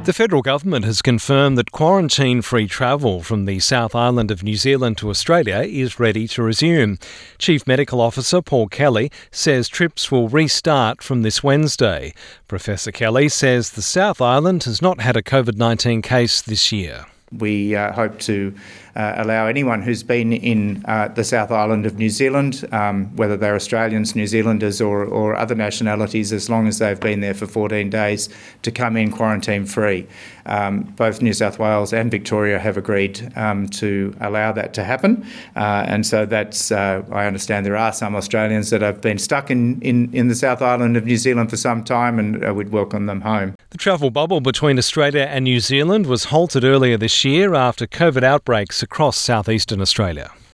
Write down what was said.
The federal government has confirmed that quarantine-free travel from the South Island of New Zealand to Australia is ready to resume. Chief Medical Officer Paul Kelly says trips will restart from this Wednesday. Professor Kelly says the South Island has not had a COVID-19 case this year. We hope to allow anyone who's been in the South Island of New Zealand, whether they're Australians, New Zealanders or other nationalities, as long as they've been there for 14 days, to come in quarantine-free. Both New South Wales and Victoria have agreed to allow that to happen. And so that's, I understand there are some Australians that have been stuck in the South Island of New Zealand for some time, and we'd welcome them home. The travel bubble between Australia and New Zealand was halted earlier this year after COVID outbreaks across southeastern Australia.